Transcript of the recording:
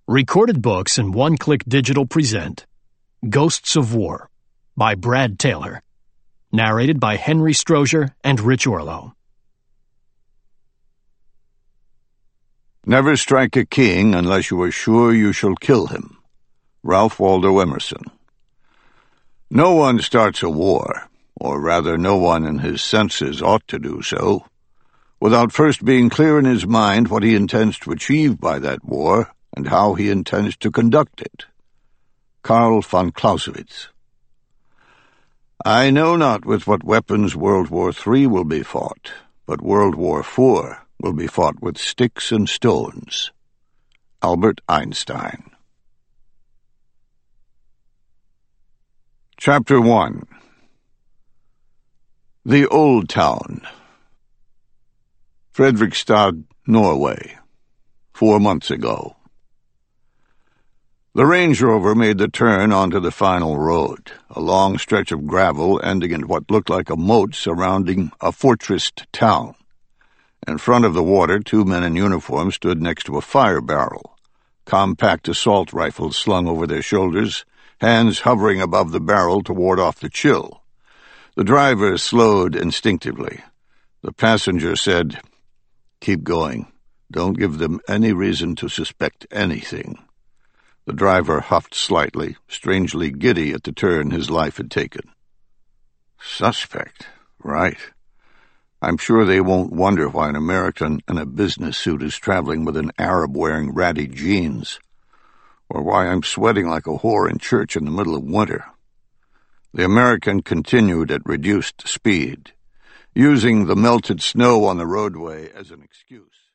Recorded Books and One-Click Digital present Ghosts of War by Brad Taylor. Narrated by Henry Strozier and Rich Orlow. Never strike a king unless you are sure you shall kill him. Ralph Waldo Emerson. No one starts a war, or rather no one in his senses ought to do so, without first being clear in his mind what he intends to achieve by that war and how he intends to conduct it. Karl von Clausewitz. I know not with what weapons World War III will be fought, but World War IV will be fought with sticks and stones. Albert Einstein. Chapter 1. The Old Town. Fredrikstad, Norway. 4 months ago. The Range Rover made the turn onto the final road, a long stretch of gravel ending in what looked like a moat surrounding a fortressed town. In front of the water, 2 men in uniform stood next to a fire barrel, compact assault rifles slung over their shoulders, hands hovering above the barrel to ward off the chill. The driver slowed instinctively. The passenger said, "Keep going. Don't give them any reason to suspect anything." The driver huffed slightly, strangely giddy at the turn his life had taken. Suspect, right. I'm sure they won't wonder why an American in a business suit is traveling with an Arab wearing ratty jeans, or why I'm sweating like a whore in church in the middle of winter. The American continued at reduced speed, using the melted snow on the roadway as an excuse.